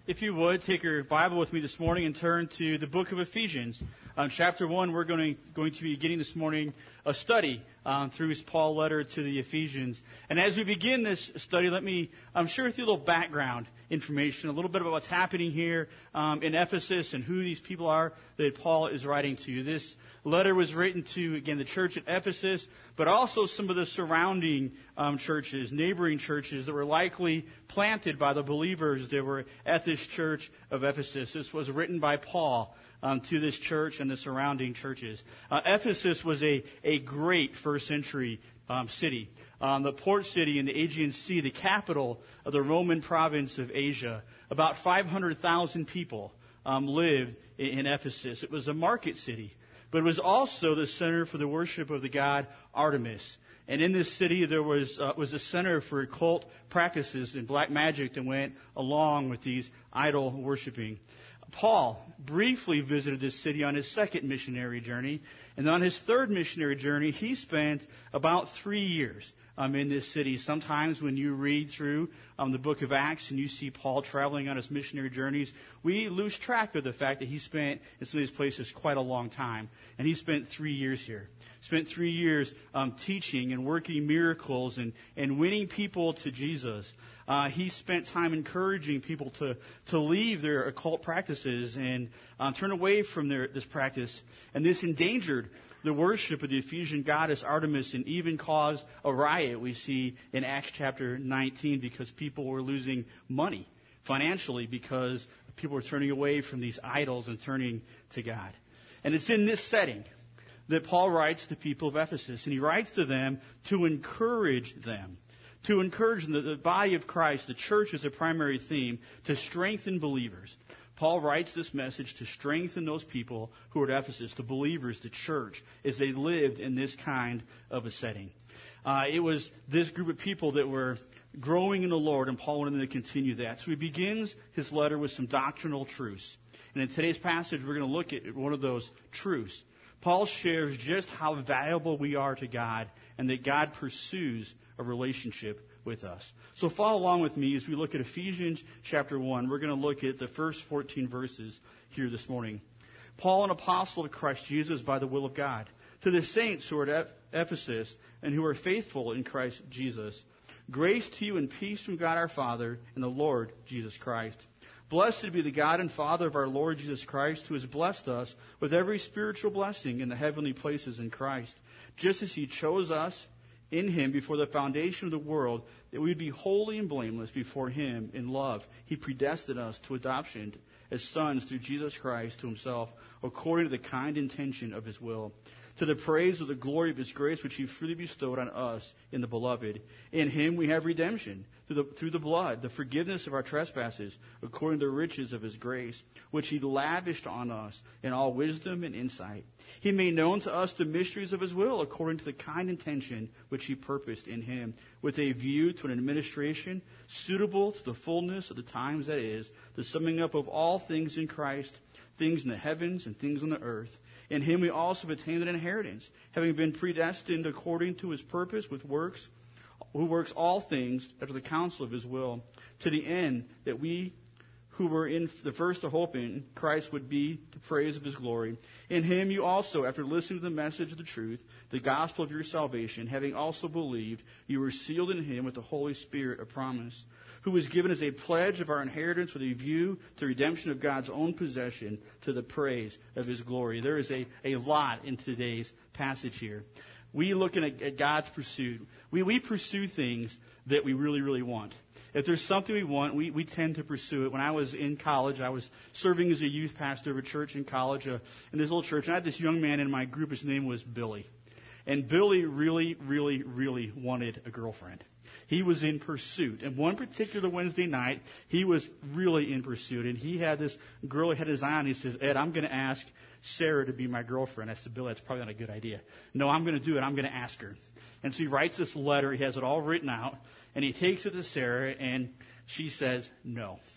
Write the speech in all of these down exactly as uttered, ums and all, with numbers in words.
If you would, take your Bible with me this morning and turn to the book of Ephesians. Um, chapter one, we're going to, going to be beginning this morning a study um, through his Paul letter to the Ephesians. And as we begin this study, let me um, share with you a little background information, a little bit about what's happening here um, in Ephesus and who these people are that Paul is writing to. This letter was written to, again, the church at Ephesus, but also some of the surrounding um, churches, neighboring churches that were likely planted by the believers that were at this church of Ephesus. This was written by Paul um, to this church and the surrounding churches. Uh, Ephesus was a, a great first century um, city. Um, the port city in the Aegean Sea, the capital of the Roman province of Asia. About five hundred thousand people um, lived in, in Ephesus. It was a market city, but it was also the center for the worship of the god Artemis. And in this city, there was uh, was a center for occult practices and black magic that went along with these idol worshiping. Paul briefly visited this city on his second missionary journey, and on his third missionary journey, he spent about three years um, in this city. Sometimes when you read through um, the book of Acts and you see Paul traveling on his missionary journeys, we lose track of the fact that he spent in some of these places quite a long time, and he spent three years here. Spent three years um, teaching and working miracles and, and winning people to Jesus. Uh, he spent time encouraging people to, to leave their occult practices and um, turn away from their, this practice. And this endangered the worship of the Ephesian goddess Artemis and even caused a riot we see in Acts chapter nineteen because people were losing money financially because people were turning away from these idols and turning to God. And it's in this setting that Paul writes to people of Ephesus, and he writes to them to encourage them. To encourage them, that the body of Christ, the church is a primary theme, to strengthen believers. Paul writes this message to strengthen those people who are at Ephesus, the believers, the church, as they lived in this kind of a setting. Uh, it was this group of people that were growing in the Lord, and Paul wanted them to continue that. So he begins his letter with some doctrinal truths. And in today's passage, we're going to look at one of those truths. Paul shares just how valuable we are to God and that God pursues a relationship with us. So follow along with me as we look at Ephesians chapter one. We're going to look at the first fourteen verses here this morning. Paul, an apostle of Christ Jesus by the will of God, to the saints who are at Ephesus and who are faithful in Christ Jesus, grace to you and peace from God our Father and the Lord Jesus Christ. Blessed be the God and Father of our Lord Jesus Christ, who has blessed us with every spiritual blessing in the heavenly places in Christ, just as he chose us in him before the foundation of the world, that we would be holy and blameless before him in love. He predestined us to adoption as sons through Jesus Christ to himself, according to the kind intention of his will, to the praise of the glory of his grace, which he freely bestowed on us in the beloved. In him we have redemption, through the, through the blood, the forgiveness of our trespasses, according to the riches of his grace, which he lavished on us in all wisdom and insight. He made known to us the mysteries of his will, according to the kind intention which he purposed in him, with a view to an administration suitable to the fullness of the times, that is, the summing up of all things in Christ, things in the heavens and things on the earth. In him we also have attained an inheritance, having been predestined according to his purpose with works, who works all things after the counsel of his will, to the end that we who were in the first to hope in Christ would be the praise of his glory. In him you also, after listening to the message of the truth, the gospel of your salvation, having also believed, you were sealed in him with the Holy Spirit of promise, who was given as a pledge of our inheritance with a view to redemption of God's own possession, to the praise of his glory. There is a, a lot in today's passage here. We looking at, at God's pursuit. We, we pursue things that we really, really want. If there's something we want, we, we tend to pursue it. When I was in college, I was serving as a youth pastor of a church in college, uh, in this little church, and I had this young man in my group. His name was Billy. And Billy really, really, really wanted a girlfriend. He was in pursuit. And one particular Wednesday night, he was really in pursuit. And he had this girl he had his eye on. He says, Ed, I'm going to ask Sarah to be my girlfriend. I said, Billy, that's probably not a good idea. No, I'm going to do it. I'm going to ask her. And so he writes this letter. He has it all written out. And he takes it to Sarah, and she says no.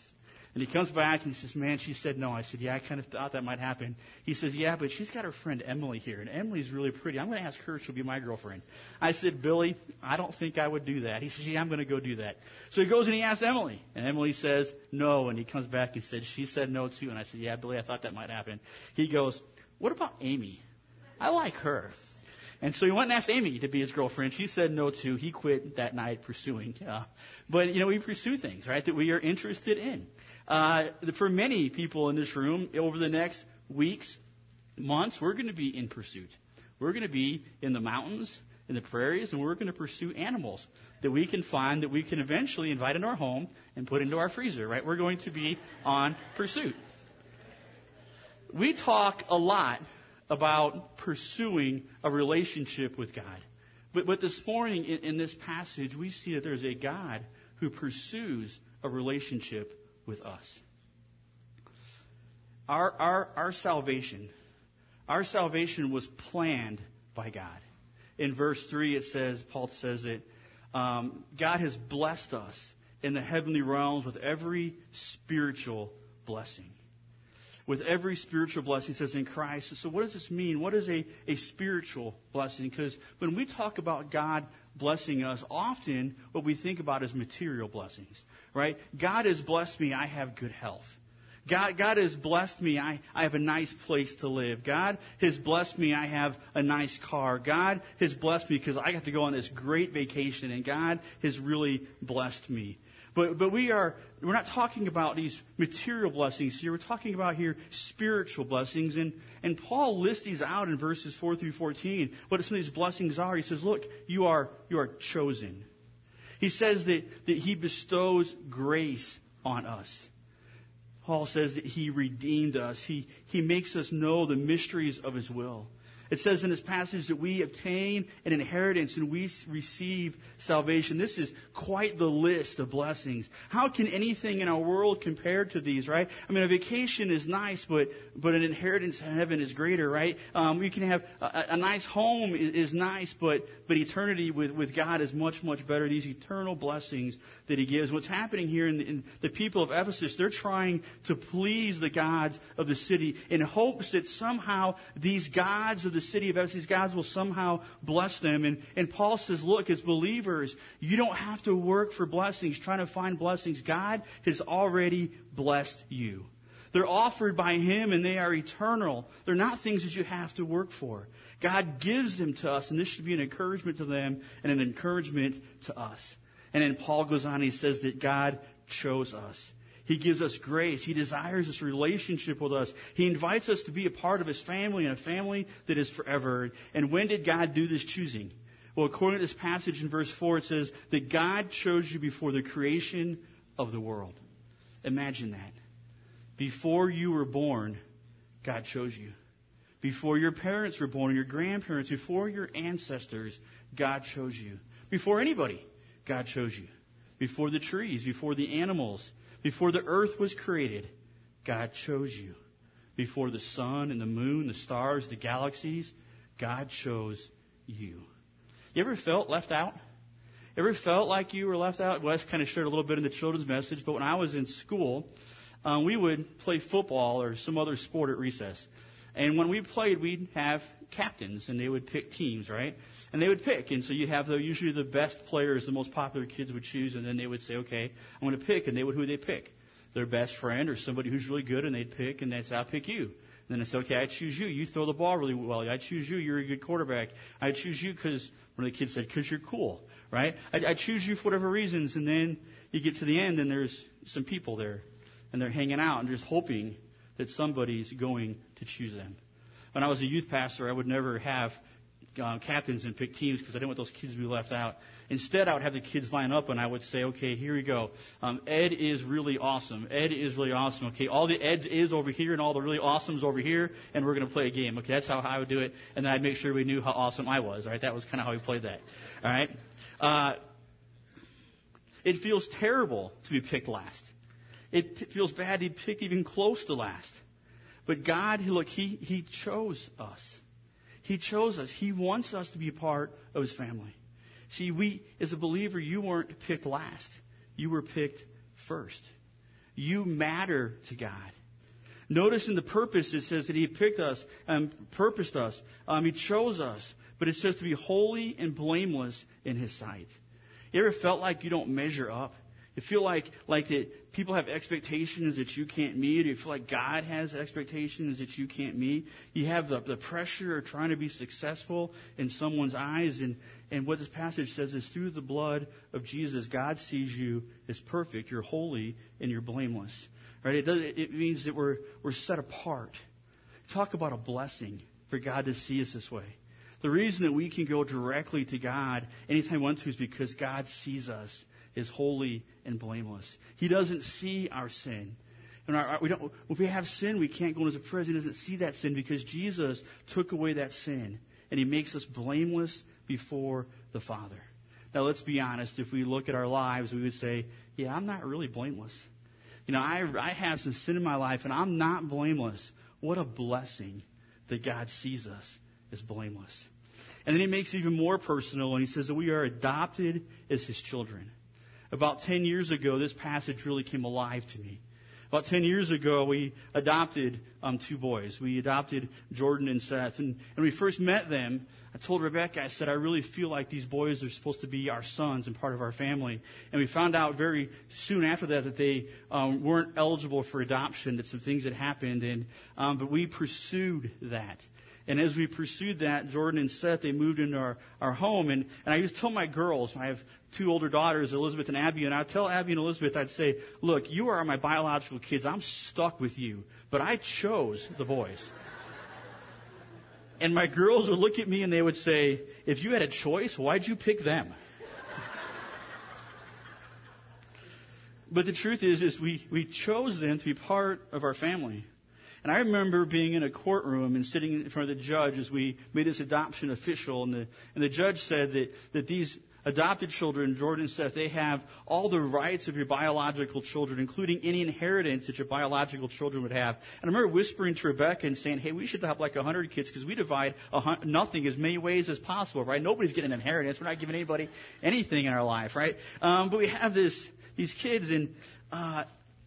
And he comes back and he says, man, she said no. I said, yeah, I kind of thought that might happen. He says, yeah, but she's got her friend Emily here, and Emily's really pretty. I'm going to ask her if she'll be my girlfriend. I said, Billy, I don't think I would do that. He says, yeah, I'm going to go do that. So he goes and he asks Emily, and Emily says no, and he comes back and said, she said no too. And I said, yeah, Billy, I thought that might happen. He goes, what about Amy? I like her. And so he went and asked Amy to be his girlfriend. She said no too. He quit that night pursuing. Uh, but, you know, we pursue things, right, that we are interested in. Uh, for many people in this room, over the next weeks, months, we're going to be in pursuit. We're going to be in the mountains, in the prairies, and we're going to pursue animals that we can find, that we can eventually invite into our home and put into our freezer, right? We're going to be on pursuit. We talk a lot about pursuing a relationship with God. But, but this morning in, in this passage, we see that there's a God who pursues a relationship with us. Our, our, our salvation, our salvation was planned by God. In verse three, it says, Paul says that um, God has blessed us in the heavenly realms with every spiritual blessing. With every spiritual blessing, it says, in Christ. So what does this mean? What is a, a spiritual blessing? Because when we talk about God blessing us, often what we think about is material blessings, right? God has blessed me, I have good health. God, God has blessed me, I, I have a nice place to live. God has blessed me, I have a nice car. God has blessed me because I got to go on this great vacation, and God has really blessed me. But but we are we're not talking about these material blessings here. We're talking about here spiritual blessings. And, and Paul lists these out in verses four through fourteen. What some of these blessings are. He says, look, you are you are chosen. He says that, that he bestows grace on us. Paul says that he redeemed us. He he makes us know the mysteries of his will. It says in this passage that we obtain an inheritance and we receive salvation. This is quite the list of blessings. How can anything in our world compare to these, right? I mean, a vacation is nice, but but an inheritance in heaven is greater, right? Um, we can have a, a nice home is, is nice, but but eternity with, with God is much, much better. These eternal blessings that he gives. What's happening here in the, in the people of Ephesus, they're trying to please the gods of the city in hopes that somehow these gods of the city of Ephesus, gods will somehow bless them. And, and Paul says, look, as believers, you don't have to work for blessings, trying to find blessings. God has already blessed you. They're offered by him and they are eternal. They're not things that you have to work for. God gives them to us, and this should be an encouragement to them and an encouragement to us. And then Paul goes on and he says that God chose us. He gives us grace. He desires this relationship with us. He invites us to be a part of his family, and a family that is forever. And when did God do this choosing? Well, according to this passage in verse four, it says that God chose you before the creation of the world. Imagine that. Before you were born, God chose you. Before your parents were born, your grandparents, before your ancestors, God chose you. Before anybody, God chose you. Before the trees, before the animals, before the earth was created, God chose you. Before the sun and the moon, the stars, the galaxies, God chose you. You ever felt left out? Ever felt like you were left out? Well, that's kind of shared a little bit in the children's message, but when I was in school, um, we would play football or some other sport at recess. And when we played, we'd have captains, and they would pick teams, right? And they would pick, and so you'd have the, usually the best players, the most popular kids would choose, and then they would say, okay, I'm going to pick, and they would, who they pick? Their best friend or somebody who's really good, and they'd pick, and they'd say, I'll pick you. And then they say, okay, I choose you. You throw the ball really well. I choose you. You're a good quarterback. I choose you because, one of the kids said, because you're cool, right? I, I choose you for whatever reasons, and then you get to the end, and there's some people there, and they're hanging out, and just hoping that somebody's going to choose them. When I was a youth pastor, I would never have uh, captains and pick teams because I didn't want those kids to be left out. Instead, I would have the kids line up, and I would say, okay, here we go. Um, Ed is really awesome. Ed is really awesome. Okay, all the Eds is over here, and all the really awesomes over here, and we're going to play a game. Okay, that's how I would do it, and then I'd make sure we knew how awesome I was. All right, that was kind of how we played that. All right. Uh, it feels terrible to be picked last. It t- feels bad to be picked even close to last. But God, look, he, he chose us. He chose us. He wants us to be a part of his family. See, we, as a believer, you weren't picked last. You were picked first. You matter to God. Notice in the purpose, it says that he picked us and purposed us. Um, he chose us. But it says to be holy and blameless in his sight. You ever felt like you don't measure up? You feel like, like that people have expectations that you can't meet? Or you feel like God has expectations that you can't meet? You have the, the pressure of trying to be successful in someone's eyes. And, and what this passage says is through the blood of Jesus, God sees you as perfect. You're holy and you're blameless. Right? It, does, it means that we're, we're set apart. Talk about a blessing for God to see us this way. The reason that we can go directly to God anytime we want to is because God sees us as holy and blameless. He doesn't see our sin. And our, our, we don't, if we have sin, we can't go into his presence. He doesn't see that sin because Jesus took away that sin. And he makes us blameless before the Father. Now, let's be honest. If we look at our lives, we would say, yeah, I'm not really blameless. You know, I, I have some sin in my life, and I'm not blameless. What a blessing that God sees us as blameless. And then he makes it even more personal, and he says that we are adopted as his children. About ten years ago, this passage really came alive to me. About ten years ago, we adopted um, two boys. We adopted Jordan and Seth. And, and when we first met them, I told Rebecca, I said, I really feel like these boys are supposed to be our sons and part of our family. And we found out very soon after that that they um, weren't eligible for adoption, that some things had happened. And um, but we pursued that. And as we pursued that, Jordan and Seth, they moved into our, our home. And, and I used to tell my girls, I have two older daughters, Elizabeth and Abby, and I'd tell Abby and Elizabeth, I'd say, look, you are my biological kids. I'm stuck with you. But I chose the boys. And my girls would look at me and they would say, if you had a choice, why'd you pick them? But the truth is, is we, we chose them to be part of our family. And I remember being in a courtroom and sitting in front of the judge as we made this adoption official. And the, and the judge said that, that these adopted children, Jordan and Seth, they have all the rights of your biological children, including any inheritance that your biological children would have. And I remember whispering to Rebecca and saying, hey, we should have like one hundred kids because we divide a hun- nothing as many ways as possible, right? Nobody's getting an inheritance. We're not giving anybody anything in our life, right? Um, but we have this these kids, and uh,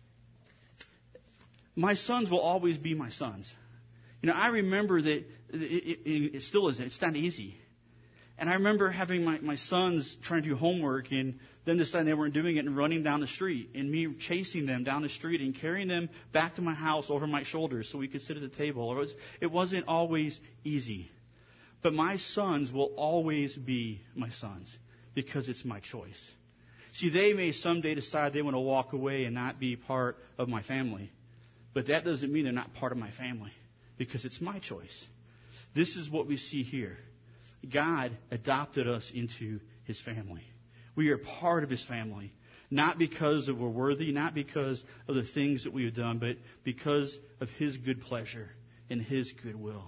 my sons will always be my sons. You know, I remember that it, it, it still isn't. It's not easy. And I remember having my, my sons trying to do homework and them deciding they weren't doing it and running down the street and me chasing them down the street and carrying them back to my house over my shoulders so we could sit at the table. It, was, it wasn't always easy. But my sons will always be my sons because it's my choice. See, they may someday decide they want to walk away and not be part of my family. But that doesn't mean they're not part of my family because it's my choice. This is what we see here. God adopted us into his family. We are part of his family, not because of we're worthy, not because of the things that we have done, but because of his good pleasure and his goodwill.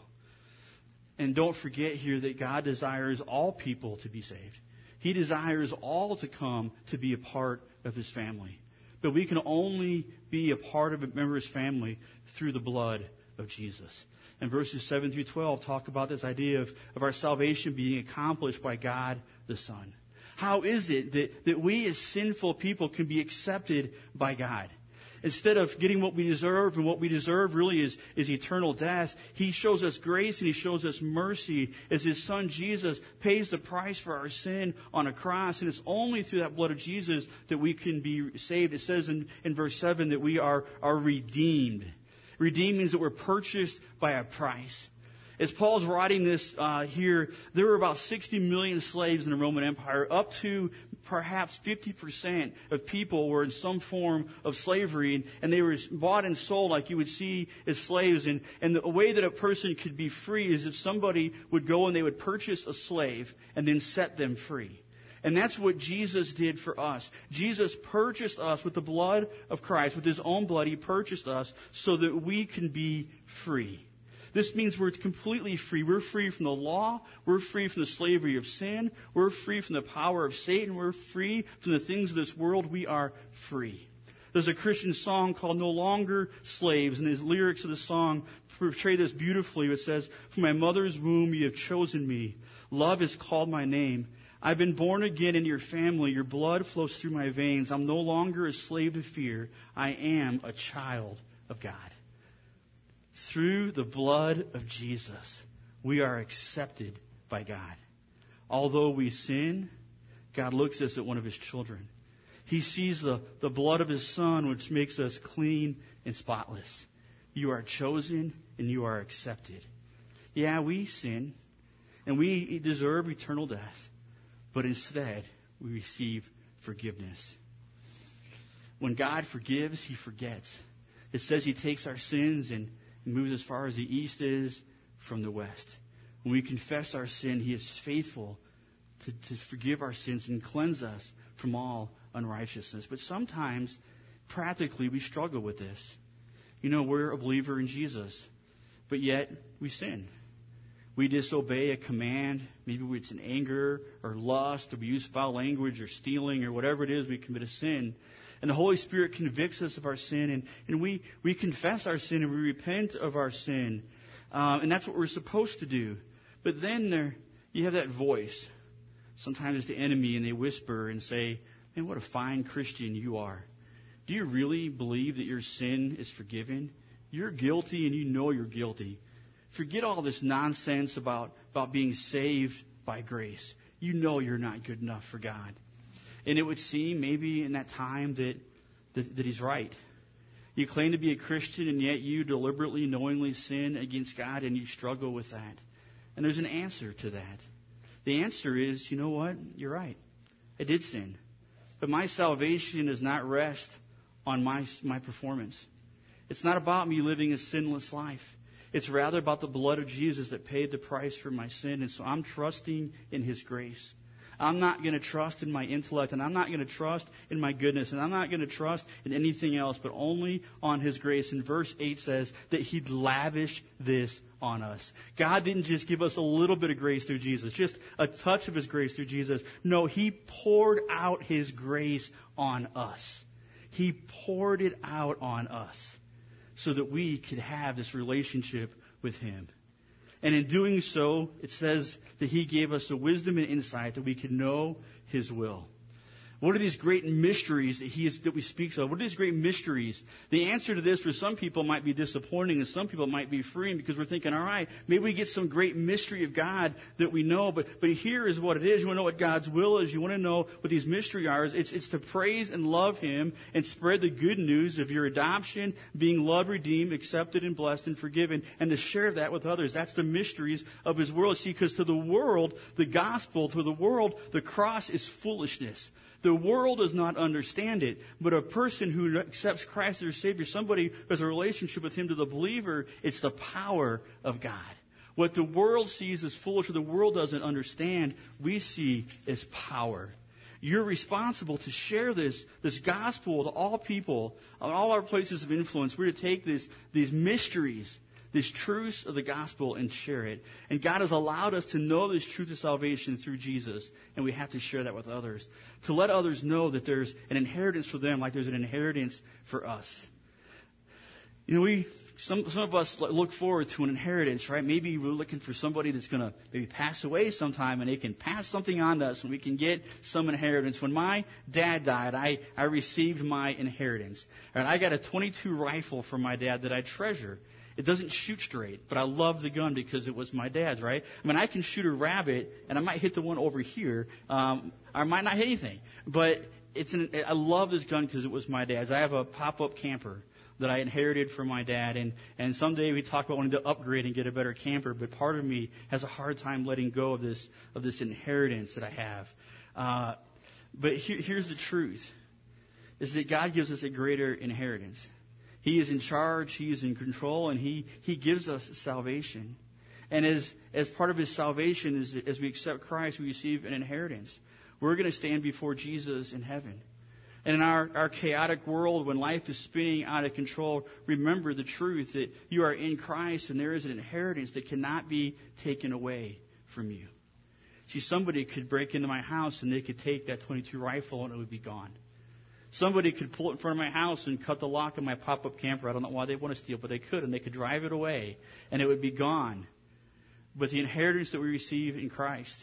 And don't forget here that God desires all people to be saved. He desires all to come to be a part of his family. But we can only be a part of a member's family through the blood of Jesus. And verses seven through twelve talk about this idea of, of our salvation being accomplished by God the Son. How is it that, that we as sinful people can be accepted by God? Instead of getting what we deserve, and what we deserve really is, is eternal death, he shows us grace and he shows us mercy as his son Jesus pays the price for our sin on a cross. And it's only through that blood of Jesus that we can be saved. It says in, in verse seven that we are, are redeemed. Redeemed means that we're purchased by a price. As Paul's writing this uh, here, there were about sixty million slaves in the Roman Empire. Up to perhaps fifty percent of people were in some form of slavery, and, and they were bought and sold like you would see as slaves. And, and the way that a person could be free is if somebody would go and they would purchase a slave and then set them free. And that's what Jesus did for us. Jesus purchased us with the blood of Christ. With his own blood, he purchased us so that we can be free. This means we're completely free. We're free from the law. We're free from the slavery of sin. We're free from the power of Satan. We're free from the things of this world. We are free. There's a Christian song called No Longer Slaves, and the lyrics of the song portray this beautifully. It says, from my mother's womb you have chosen me. Love has called my name. I've been born again in your family. Your blood flows through my veins. I'm no longer a slave to fear. I am a child of God. Through the blood of Jesus, we are accepted by God. Although we sin, God looks at us as one of his children. He sees the, the blood of his Son, which makes us clean and spotless. You are chosen and you are accepted. Yeah, we sin, and we deserve eternal death, but instead, we receive forgiveness. When God forgives, he forgets. It says he takes our sins and moves as far as the east is from the west. When we confess our sin, he is faithful to, to forgive our sins and cleanse us from all unrighteousness. But sometimes, practically, we struggle with this. You know, we're a believer in Jesus, but yet we sin. We disobey a command. Maybe it's in anger or lust, or we use foul language or stealing or whatever it is, we commit a sin. And the Holy Spirit convicts us of our sin, and, and we, we confess our sin and we repent of our sin. Um, and that's what we're supposed to do. But then there, you have that voice. Sometimes it's the enemy, and they whisper and say, man, what a fine Christian you are. Do you really believe that your sin is forgiven? You're guilty and you know you're guilty. Forget all this nonsense about, about being saved by grace. You know you're not good enough for God. And it would seem maybe in that time that, that, that he's right. You claim to be a Christian, and yet you deliberately, knowingly sin against God, and you struggle with that. And there's an answer to that. The answer is, you know what? You're right. I did sin. But my salvation does not rest on my, my performance. It's not about me living a sinless life. It's rather about the blood of Jesus that paid the price for my sin. And so I'm trusting in his grace. I'm not going to trust in my intellect, and I'm not going to trust in my goodness, and I'm not going to trust in anything else, but only on his grace. And verse eight says that he'd lavish this on us. God didn't just give us a little bit of grace through Jesus, just a touch of his grace through Jesus. No, he poured out his grace on us. He poured it out on us so that we could have this relationship with him. And in doing so, it says that he gave us the wisdom and insight that we could know his will. What are these great mysteries that he is, that we speak of? What are these great mysteries? The answer to this for some people might be disappointing, and some people might be freeing, because we're thinking, all right, maybe we get some great mystery of God that we know, but, but here is what it is. You want to know what God's will is. You want to know what these mysteries are. It's, it's to praise and love him and spread the good news of your adoption, being loved, redeemed, accepted, and blessed, and forgiven, and to share that with others. That's the mysteries of his world. See, because to the world, the gospel, to the world, the cross is foolishness. The world does not understand it, but a person who accepts Christ as their Savior, somebody who has a relationship with him, to the believer, it's the power of God. What the world sees as foolish, or the world doesn't understand, we see as power. You're responsible to share this, this gospel to all people, on all our places of influence. We're to take this, these mysteries, these truths of the gospel, and share it. And God has allowed us to know this truth of salvation through Jesus, and we have to share that with others. To let others know that there's an inheritance for them like there's an inheritance for us. You know, we some some of us look forward to an inheritance, right? Maybe we're looking for somebody that's going to maybe pass away sometime, and they can pass something on to us, and we can get some inheritance. When my dad died, I, I received my inheritance. And I got a twenty-two rifle from my dad that I treasure. It doesn't shoot straight, but I love the gun because it was my dad's, right? I mean, I can shoot a rabbit, and I might hit the one over here. Um, I might not hit anything, but it's an, I love this gun because it was my dad's. I have a pop-up camper that I inherited from my dad, and, and someday we talk about wanting to upgrade and get a better camper, but part of me has a hard time letting go of this of this inheritance that I have. Uh, but here, here's the truth, is that God gives us a greater inheritance. He is in charge, he is in control, and he, he gives us salvation. And as, as part of his salvation, as, as we accept Christ, we receive an inheritance. We're going to stand before Jesus in heaven. And in our, our chaotic world, when life is spinning out of control, remember the truth that you are in Christ, and there is an inheritance that cannot be taken away from you. See, somebody could break into my house, and they could take that twenty-two rifle, and it would be gone. Somebody could pull it in front of my house and cut the lock of my pop-up camper. I don't know why they want to steal, but they could, and they could drive it away, and it would be gone. But the inheritance that we receive in Christ,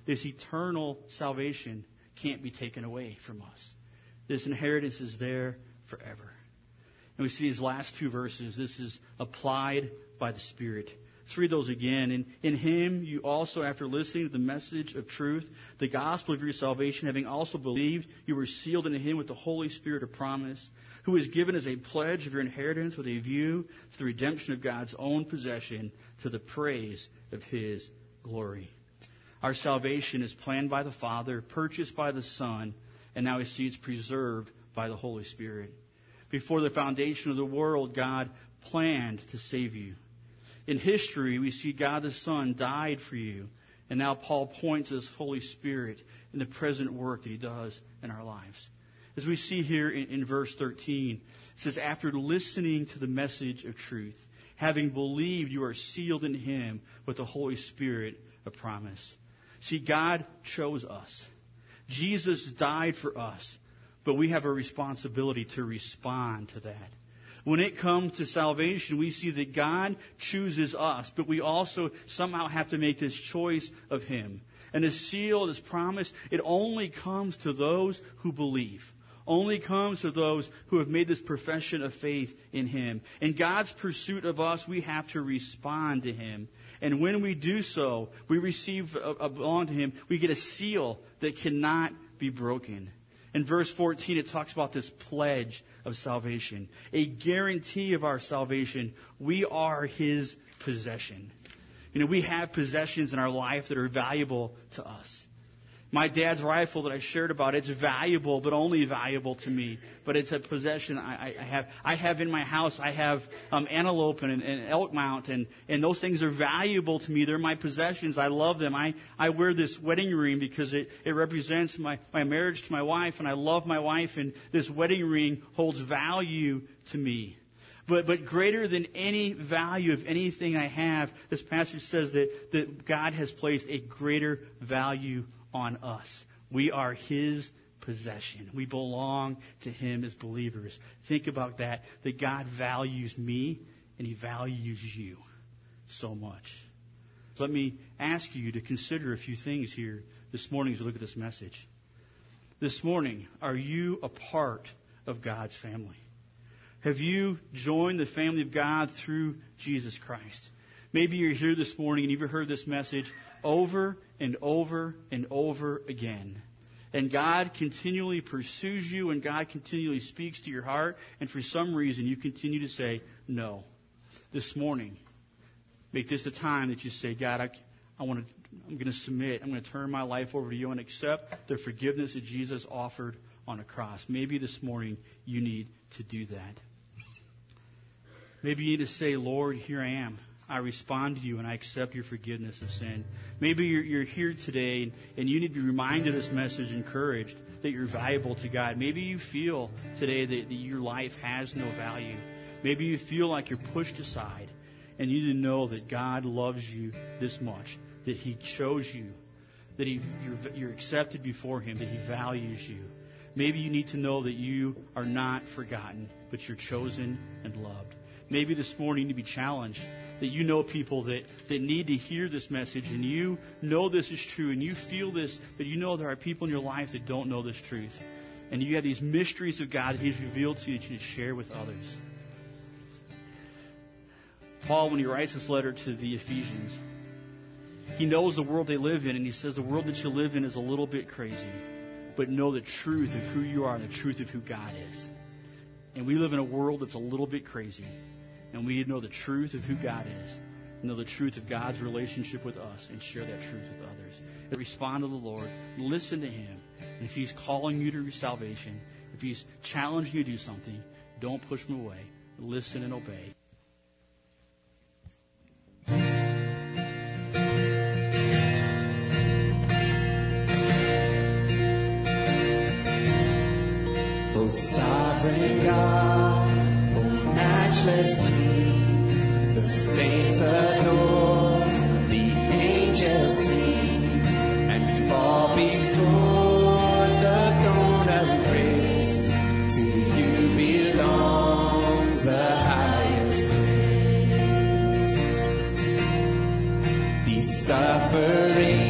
this eternal salvation can't be taken away from us. This inheritance is there forever. And we see these last two verses. This is applied by the Spirit. Let's read those again. In, in him you also, after listening to the message of truth, the gospel of your salvation, having also believed, you were sealed into him with the Holy Spirit of promise, who is given as a pledge of your inheritance with a view to the redemption of God's own possession, to the praise of his glory. Our salvation is planned by the Father, purchased by the Son, and now we see it's preserved by the Holy Spirit. Before the foundation of the world, God planned to save you. In history, we see God the Son died for you, and now Paul points to his Holy Spirit in the present work that he does in our lives. As we see here in, in verse thirteen, it says, after listening to the message of truth, having believed, you are sealed in him with the Holy Spirit of promise. See, God chose us. Jesus died for us, but we have a responsibility to respond to that. When it comes to salvation, we see that God chooses us, but we also somehow have to make this choice of him. And this seal, this promise, it only comes to those who believe. Only comes to those who have made this profession of faith in him. In God's pursuit of us, we have to respond to him. And when we do so, we receive, uh, belong to him, we get a seal that cannot be broken. In verse fourteen, it talks about this pledge of salvation, a guarantee of our salvation. We are his possession. You know, we have possessions in our life that are valuable to us. My dad's rifle that I shared about, it's valuable, but only valuable to me. But it's a possession I, I have. I have in my house, I have um, antelope and, and elk mount, and, and those things are valuable to me. They're my possessions. I love them. I, I wear this wedding ring because it, it represents my, my marriage to my wife, and I love my wife, and this wedding ring holds value to me. But, but greater than any value of anything I have, this passage says that, that God has placed a greater value on us. We are his possession. We belong to him as believers. Think about that, that God values me and he values you so much. So let me ask you to consider a few things here this morning as we look at this message. This morning, are you a part of God's family? Have you joined the family of God through Jesus Christ? Maybe you're here this morning and you've heard this message over and over and over again. And God continually pursues you and God continually speaks to your heart. And for some reason, you continue to say, no. This morning, make this the time that you say, God, I, I want to, I'm going to submit. I'm going to turn my life over to you and accept the forgiveness that Jesus offered on a cross. Maybe this morning you need to do that. Maybe you need to say, Lord, here I am. I respond to you and I accept your forgiveness of sin. Maybe you're, you're here today and, and you need to be reminded of this message, encouraged that you're valuable to God. Maybe you feel today that, that your life has no value. Maybe you feel like you're pushed aside and you need to know that God loves you this much, that he chose you, that he, you're, you're accepted before him, that he values you. Maybe you need to know that you are not forgotten, but you're chosen and loved. Maybe this morning you need to be challenged that you know people that, that need to hear this message and you know this is true and you feel this, but you know there are people in your life that don't know this truth. And you have these mysteries of God that he's revealed to you that you need to share with others. Paul, when he writes this letter to the Ephesians, he knows the world they live in and he says the world that you live in is a little bit crazy, but know the truth of who you are and the truth of who God is. And we live in a world that's a little bit crazy. And we need to know the truth of who God is, know the truth of God's relationship with us, and share that truth with others. And respond to the Lord, listen to him. And if he's calling you to your salvation, if he's challenging you to do something, don't push him away. Listen and obey. O sovereign God, O matchless King, the saints adore, the angels sing, and fall before the throne of grace. To you belongs the highest praise. The suffering